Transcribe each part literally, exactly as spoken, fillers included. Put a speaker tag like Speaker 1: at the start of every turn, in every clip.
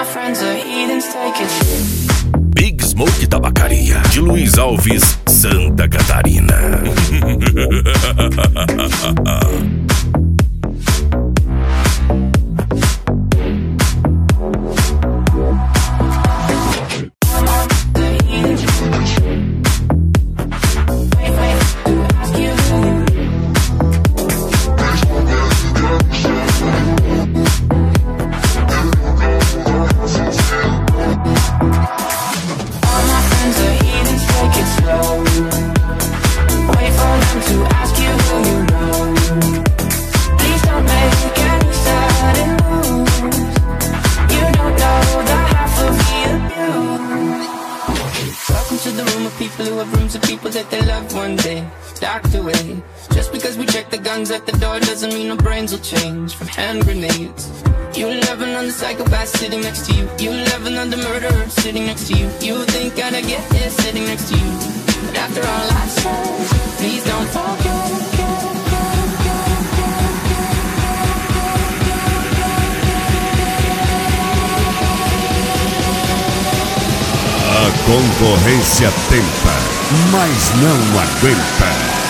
Speaker 1: my friends are heathens, take it.
Speaker 2: Big Smoke Tabacaria, de Luiz Alves, Santa Catarina.
Speaker 1: People who have rooms of people that they love one day docked away. Just because we check the guns at the door doesn't mean our brains will change from hand grenades. You love another psychopath sitting next to you. You love another murderer sitting next to you. You think I'd get here sitting next to you. But after all I said, please don't forget.
Speaker 3: A concorrência tenta, mas não aguenta.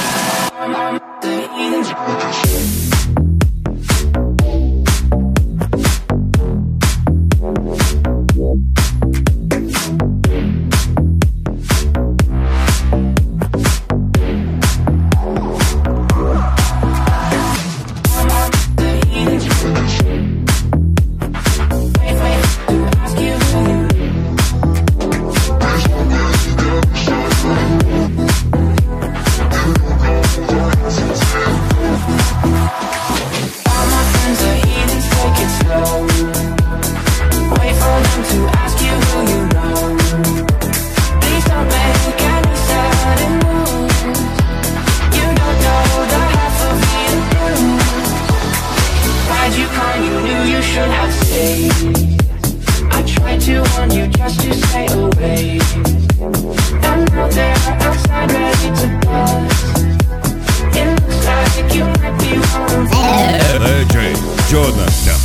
Speaker 2: Jonathan.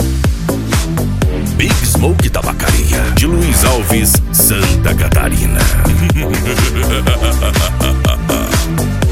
Speaker 2: Big Smoke Tabacaria, de Luiz Alves, Santa Catarina.